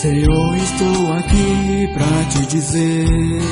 Senhor, estou aqui pra te dizer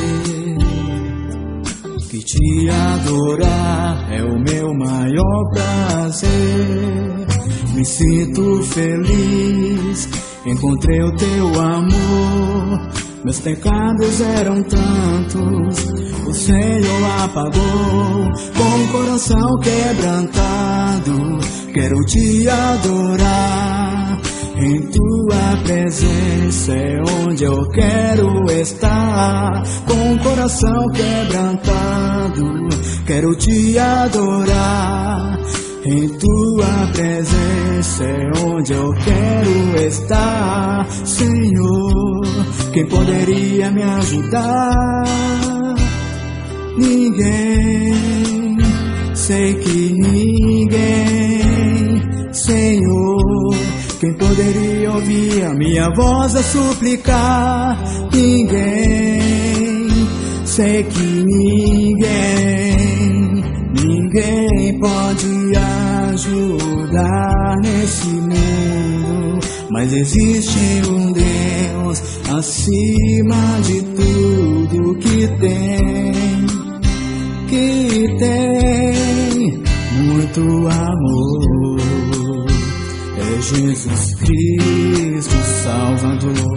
que te adorar é o meu maior prazer. Me sinto feliz, encontrei o teu amor. Meus pecados eram tantos, o Senhor apagou. Com o coração quebrantado, quero te adorar. Em tua presença é onde eu quero estar. Com o coração quebrantado, quero te adorar. Em tua presença é onde eu quero estar. Senhor, quem poderia me ajudar? Ninguém, sei que ninguém. Senhor, quem poderia ouvir a minha voz a suplicar? Ninguém, sei que ninguém. Ninguém pode ajudar nesse mundo, mas existe um Deus acima de tudo que tem muito amor. É Jesus Cristo Salvador.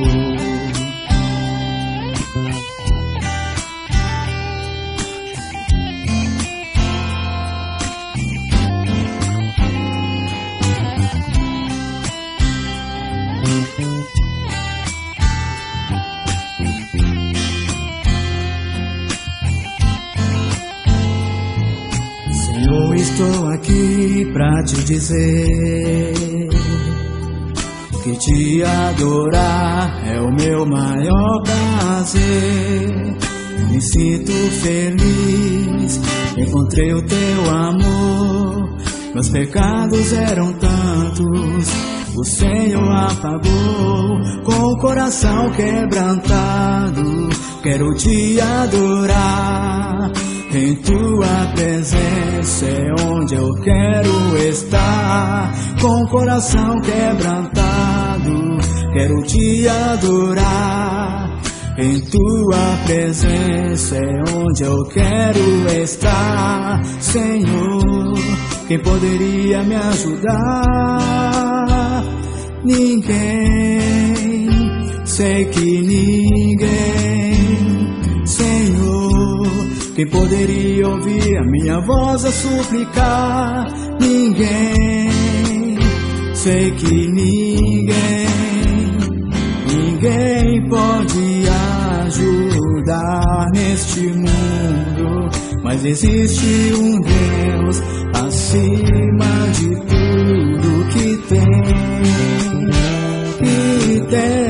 Senhor, estou aqui pra te dizer que te adorar é o meu maior prazer. Me sinto feliz, encontrei o teu amor. Meus pecados eram tantos, o Senhor apagou. Com o coração quebrantado, quero te adorar. Em tua presença é onde eu quero estar. Com o coração quebrantado, quero te adorar. Em tua presença é onde eu quero estar. Senhor, quem poderia me ajudar? Ninguém, sei que ninguém. Senhor, quem poderia ouvir a minha voz a suplicar? Ninguém, sei que ninguém. Ninguém pode ajudar neste mundo, mas existe um Deus acima de tudo que tem.